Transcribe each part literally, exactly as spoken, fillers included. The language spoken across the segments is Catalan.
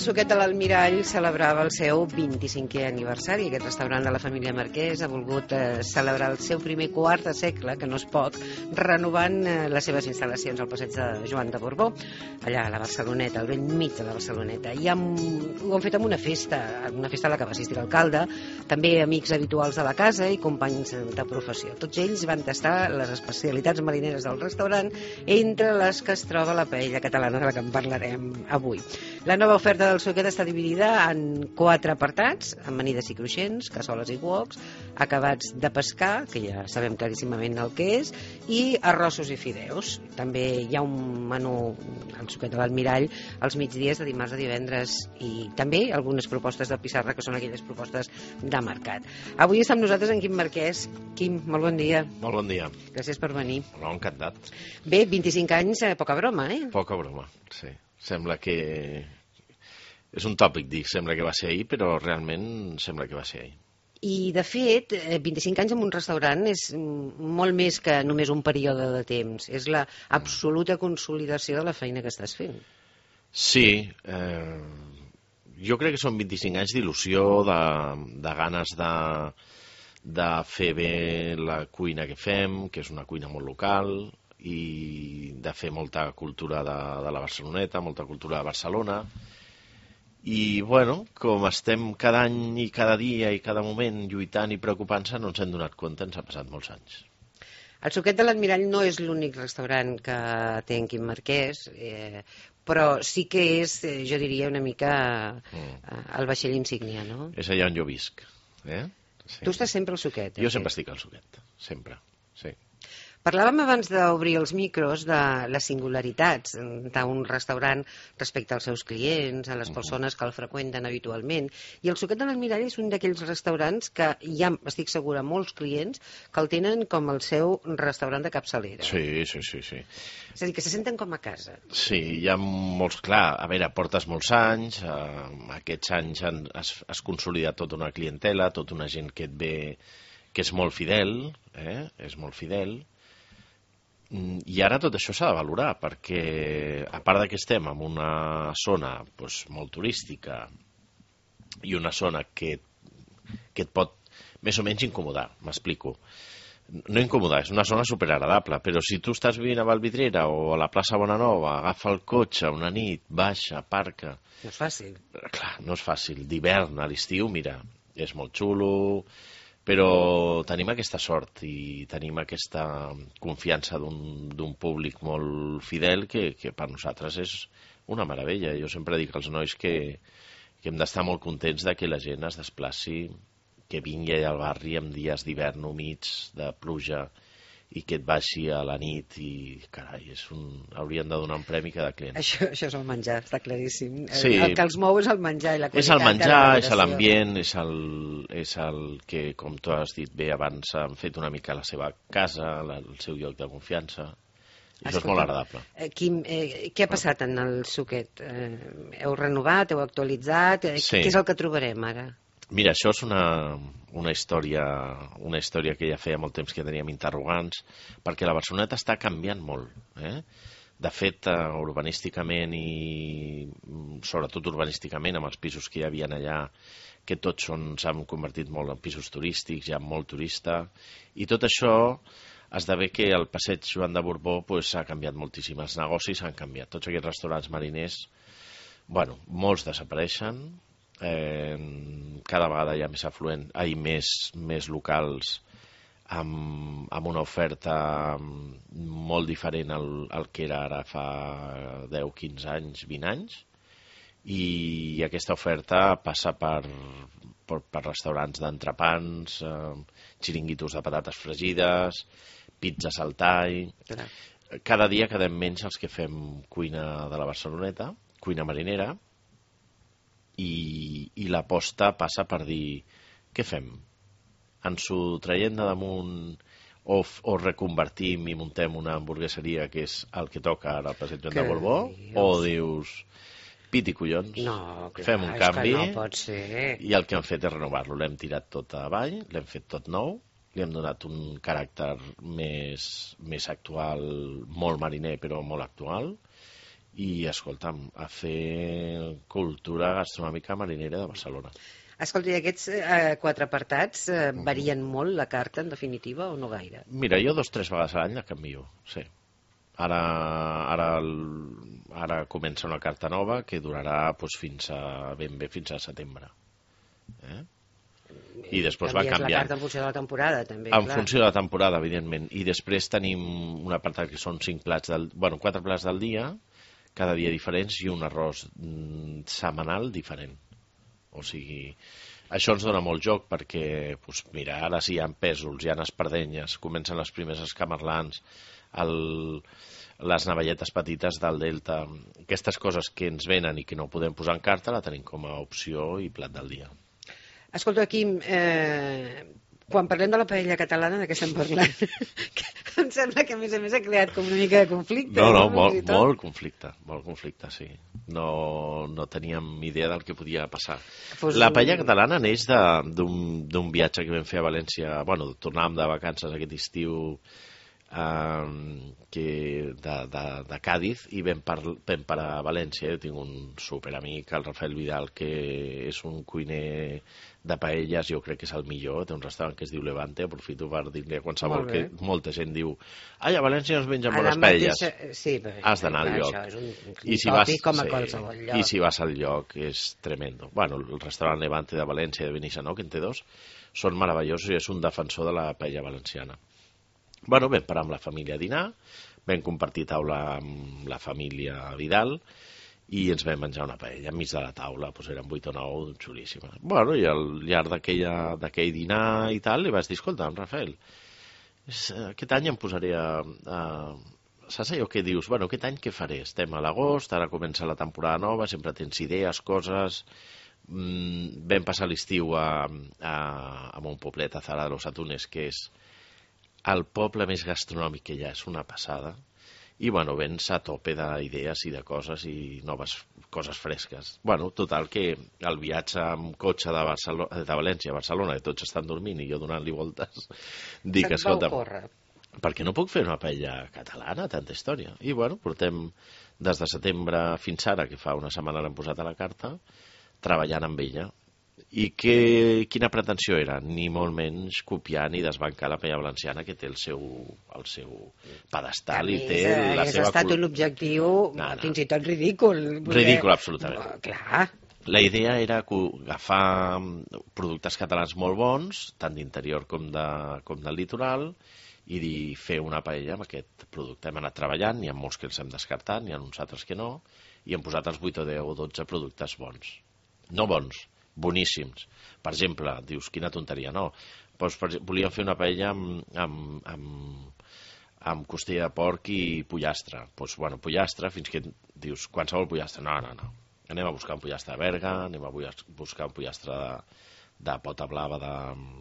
Suquet de l'Almirall celebrava el seu vint-i-cinquè aniversari. Aquest restaurant de la família Marquès ha volgut eh, celebrar el seu primer quart de segle, que no és poc, renovant eh, les seves instal·lacions al passeig de Joan de Borbó, allà a la Barceloneta, al vell mig de la Barceloneta. I amb, ho han fet amb una festa, una festa a la que va assistir l'alcalde, també amics habituals de la casa i companys de professió. Tots ells van tastar les especialitats marineres del restaurant, entre les que es troba la paella catalana, de la que en parlarem avui. La nova oferta del Suquet està dividida en quatre apartats: amanides i cruixents, cassoles i woks, acabats de pescar, que ja sabem claríssimament el que és, i arrossos i fideus. També hi ha un menú al Suquet de l'Almirall als migdies de dimarts a divendres, i també algunes propostes de pissarra, que són aquelles propostes de mercat. Avui està amb nosaltres en Quim Marquès. Quim, molt bon dia. Molt bon dia. Gràcies per venir. No, encantat. Bé, vint-i-cinc anys, eh, poca broma, eh? Poca broma, sí. Sembla que... És un tòpic, dic, sembla que va ser ahir, però realment sembla que va ser ahir. I, de fet, vint-i-cinc anys en un restaurant és molt més que només un període de temps. És la absoluta consolidació de la feina que estàs fent. Sí, eh, jo crec que són vint-i-cinc anys d'il·lusió, de, de ganes de, de fer bé la cuina que fem, que és una cuina molt local, i de fer molta cultura de, de la Barceloneta, molta cultura de Barcelona. I, bueno, com estem cada any i cada dia i cada moment lluitant i preocupant-se, no ens hem donat compte, ens ha passat molts anys. El Suquet de l'Almirall no és l'únic restaurant que té en Quim Marquès, eh, però sí que és, eh, jo diria, una mica mm. el vaixell insígnia, no? És allà on jo visc. Eh? Sí. Tu estàs sempre al Suquet? Jo sempre estic al Suquet, sempre, sí. Parlàvem abans d'obrir els micros de les singularitats d'un restaurant respecte als seus clients, a les persones que el freqüenten habitualment, i el Suquet de l'Almirall és un d'aquells restaurants que hi ha, estic segura, molts clients que el tenen com el seu restaurant de capçalera. Sí, sí, sí, sí. És a dir, que se senten com a casa. Sí, hi ha molts, clar, a veure, portes molts anys, eh, aquests anys han, es, es consolida tota una clientela, tota una gent que et ve, que és molt fidel, eh? és molt fidel. I ara tot això s'ha de valorar, perquè a part que estem en una zona doncs, molt turística i una zona que, que et pot més o menys incomodar, m'explico. No incomodar, és una zona superagradable, però si tu estàs vivint a Vallvidrera o a la plaça Bonanova, agafa el cotxe una nit, baixa, aparca... No és fàcil. Clar, no és fàcil. D'hivern a l'estiu, mira, és molt xulo... Però tenim aquesta sort i tenim aquesta confiança d'un públic molt fidel que, que per nosaltres és una meravella. Jo sempre dic als nois que, que hem d'estar molt contents de que la gent es desplaci, que vingui al barri en dies d'hivern humits, de pluja, i que et vagi a la nit i, carai, és un... haurien de donar un premi a cada client. Això, això és el menjar, està claríssim. Sí. El que els mou és el menjar i la qualitat. És el menjar, és l'ambient, és, el, és el que, com tu has dit bé abans, han fet una mica la seva casa, la, el seu lloc de confiança. I això és molt agradable. Eh, Quim, eh, què ha passat en el Suquet? Eh, heu renovat, heu actualitzat? Eh, sí. Què és el que trobarem ara? Mira, això és una, una, història, una història que ja feia molt temps que teníem interrogants, perquè la Barceloneta està canviant molt. Eh? De fet, urbanísticament i sobretot urbanísticament, amb els pisos que hi havia allà, que tots s'han convertit molt en pisos turístics, hi ha molt turista, i tot això esdevé que el passeig Joan de Borbó pues, ha canviat moltíssim, els negocis han canviat, tots aquests restaurants mariners, bueno, molts desapareixen, Eh, cada vegada hi ha més afluent, hi ha més, més locals amb, amb una oferta molt diferent al, al que era ara fa deu, quinze anys, vint anys, i aquesta oferta passa per, per, per restaurants d'entrepans, eh, xiringuitos de patates fregides, pizzas al tall. Cada dia quedem menys els que fem cuina de la Barceloneta, cuina marinera, i, i l'aposta passa per dir què fem? Ens ho traiem de damunt o, o reconvertim i muntem una hamburgueseria que és el que toca ara al passeig Joan de Borbó? O dius pit i collons, no, clar, fem un canvi no pot ser. I el que hem fet és renovar-lo, l'hem tirat tot avall, l'hem fet tot nou, li hem donat un caràcter més, més actual, molt mariner però molt actual, i, escolta'm, a fer cultura gastronòmica marinera de Barcelona. Escolta, i aquests eh, quatre apartats eh, varien molt la carta, en definitiva, o no gaire? Mira, jo dos o tres vegades a l'any la canvio, sí. Ara, ara, ara comença una carta nova que durarà doncs, fins a, ben bé fins a setembre. Eh? I després va canviant. La carta en funció de la temporada, també. En clar. funció de la temporada, evidentment. I després tenim un apartat que són cinc plats del, bueno, quatre plats del dia, cada dia diferents, i un arròs mm, setmanal diferent. O sigui, això ens dona molt joc perquè, doncs, mira, ara sí hi ha pèsols, hi ha espardenyes, comencen les primeres escamarlans, el, les navelletes petites del Delta. Aquestes coses que ens venen i que no podem posar en carta la tenim com a opció i plat del dia. Escolta, Quim, eh, quan parlem de la paella catalana, de què estem parlant? Em sembla que, a més a més, ha creat com una mica de conflicte. No, no, molt, molt conflicte, molt conflicte, sí. No, no teníem idea del que podia passar. Fos la paella un... catalana neix d'un viatge que vam fer a València, bueno, tornàvem de vacances aquest estiu eh, que de, de, de Càdiz, i vam, par, vam parar a València. Jo tinc un superamic, el Rafael Vidal, que és un cuiner de paelles, jo crec que és el millor, té un restaurant que es diu Levante, aprofito per dir-li a qualsevol que molta gent diu ai, a València no es mengen bones paelles. Sí, has d'anar al lloc. Això és un, un I si vas, com a sí, qualsevol lloc. I si vas al lloc és tremendo. Bueno, el restaurant Levante de València, de Benissanó, que en té dos, són meravellosos i és un defensor de la paella valenciana. Bueno, vam parar amb la família a dinar, vam compartir taula amb la família Vidal, i ens vam menjar una paella enmig de la taula, doncs eren vuit o nou, xulíssima. Bueno, i al llarg d'aquell dinar i tal, li vaig dir, escolta, Rafael, aquest any em posaré a... a... Saps allò que dius, bueno, aquest any què faré? Estem a l'agost, ara comença la temporada nova, sempre tens idees, coses... Mm, vam passar l'estiu a, a, a un poblet, a Zara de los Atunes, que és el poble més gastronòmic que hi ha, és una passada. I, bueno, vens a tope d'idees i de coses i noves coses fresques. Bueno, total, que el viatge amb cotxe de, Barcelona, de València a Barcelona, que tots estan dormint i jo donant-li voltes, dic, escolta, per què no puc fer una paella catalana, tanta història? I, bueno, portem des de setembre fins ara, que fa una setmana l'hem posat a la carta, treballant amb ella. I que, quina pretensió era? Ni molt menys copiar ni desbancar la paella valenciana, que té el seu, el seu pedestal i té eh, la seva... Ha estat un objectiu no, no. fins i tot ridícul. Ridícul, absolutament. No, clar. La idea era agafar productes catalans molt bons, tant d'interior com, de, com del litoral, i dir, fer una paella amb aquest producte. Hem anat treballant, n'hi ha molts que els hem descartat, n'hi ha uns altres que no, i hem posat els vuit o deu o dotze productes bons. No bons, boníssims. Per exemple, dius, quina tonteria, no. Doncs, per exemple, volíem fer una paella amb, amb, amb, amb costella de porc i pollastre. Doncs, bueno, pollastre, fins que dius, qualsevol pollastre. No, no, no. Anem a buscar un pollastre de Berga, anem a buscar un pollastre de, de pota blava de,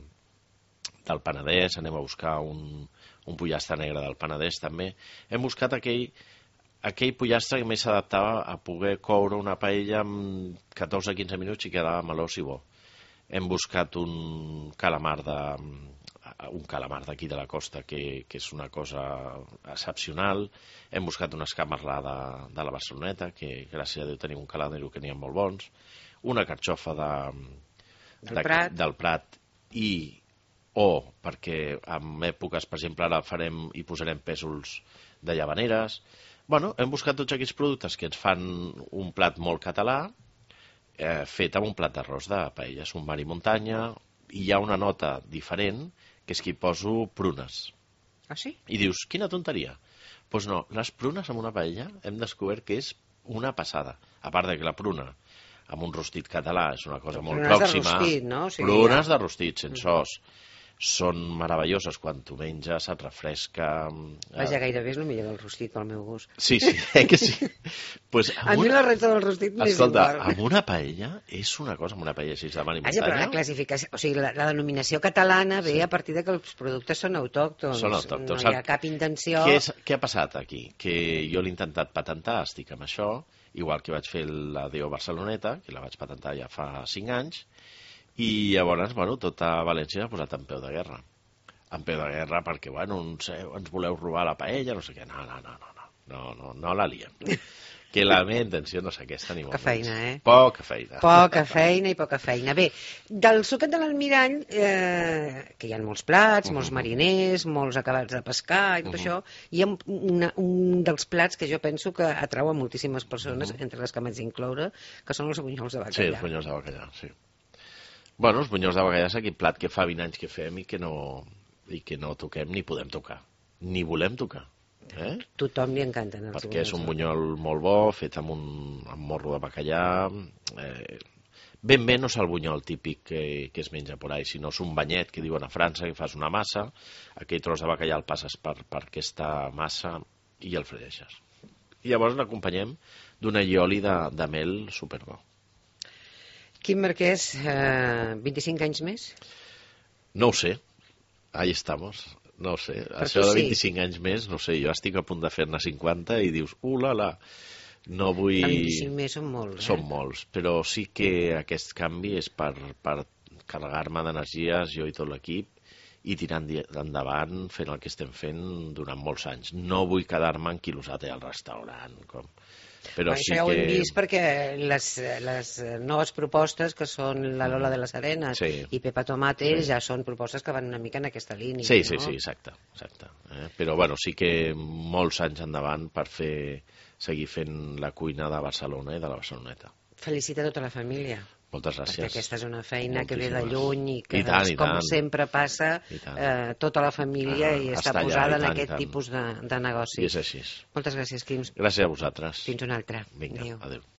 del Penedès, anem a buscar un, un pollastre negre del Penedès, també. Hem buscat aquell... aquell pollastre que més s'adaptava a poder coure una paella en catorze a quinze minuts i quedava melós i bo. Hem buscat un calamar de, un calamar d'aquí de la costa que, que és una cosa excepcional. Hem buscat una escamarlà de, de la Barceloneta, que gràcies a Déu tenim un caladero que n'hi ha molt bons, una carxofa de, del, de, Prat. del Prat i o perquè en èpoques, per exemple, ara farem i posarem pèsols de llavaneres. Bueno, hem buscat tots aquests productes que ens fan un plat molt català, eh, fet amb un plat d'arròs de paella. És un mar i muntanya, i hi ha una nota diferent, que és que hi poso prunes. Ah, sí? I dius, quina tonteria. Doncs pues no, les prunes amb una paella hem descobert que és una passada. A part de que la pruna amb un rostit català és una cosa molt prunes pròxima. De rostit, no? O sigui, prunes ja... de rostit, sense os. Són meravelloses quan tu menges, et refresca... Vaja, gairebé és el millor del rostit, pel meu gust. Sí, sí, eh que sí. Pues a mi una... la resta del rostit m'és igual. Escolta, amb una paella és una cosa, amb una paella així de mar i muntanya... Vaja, però la classificació, o sigui, la, la denominació catalana ve sí. a partir de que els productes són autòctons. Són autòctons. No hi ha cap intenció... Què, és, què ha passat aquí? Que jo l'he intentat patentar, estic amb això, igual que vaig fer la Deo Barceloneta, que la vaig patentar ja fa cinc anys, i llavors, bueno, tota València s'ha posat en peu de guerra. En peu de guerra perquè, bueno, no sé, ens voleu robar la paella, no sé què. No, no, no, no, no, no, no, no la liem. que la meva intenció no és aquesta ni molt Poca feina, menys. eh? Poca feina. Poca feina i poca feina. Bé, del suquet de l'Almirall, eh, que hi ha molts plats, molts mariners, molts acabats de pescar i tot això, hi ha una, un dels plats que jo penso que atrau a moltíssimes persones, entre les que m'haig d'incloure, que són els bunyols de bacallà. Sí, els bunyols de bacallà, sí. Bueno, els bunyols de bacallà és aquell plat que fa vint anys que fem i que no, i que no toquem ni podem tocar. Ni volem tocar. Eh? Tothom li encanten els perquè és un bunyols. bunyol molt bo, fet amb un amb morro de bacallà. Eh, ben bé no és el bunyol típic que, que es menja por ahí, sinó és un banyet que diuen a França, que fas una massa, aquell tros de bacallà el passes per, per aquesta massa i el fregeixes. I llavors l'acompanyem d'un allioli de, de mel superbo. Quim Marquès, eh, vint-i-cinc anys més? No ho sé, ahí estamos. No ho sé, Per això tu de sí. vint-i-cinc anys més, no sé, jo estic a punt de fer-ne cinquanta i dius, ulala, no vull... A vint-i-cinc més són molts, eh? Són molts, però sí que aquest canvi és per, per carregar-me d'energies, jo i tot l'equip, i tirar endavant fent el que estem fent durant molts anys. No vull quedar-me enquilosat al restaurant, com... Però Això sí ja ho hem que... vist perquè les, les noves propostes, que són la Lola de les Arenes Sí. i Pepa Tomate, Sí. ja són propostes que van una mica en aquesta línia. Sí, sí, no? sí, exacte. exacte. Eh? Però bueno, sí que molts anys endavant per fer seguir fent la cuina de Barcelona i de la Barceloneta. Felicita tota la família. Moltes Perquè gràcies. aquesta és una feina que ve de Moltíssimes. lluny i que, I tant, i com tant. sempre passa, I tant. eh, tota la família Ah, i està està allà, posada i en tant, i aquest tant. tipus de, de negoci. I és així. Moltes gràcies, Quim. Gràcies a vosaltres. Fins una altra. Vinga, Adéu. adéu.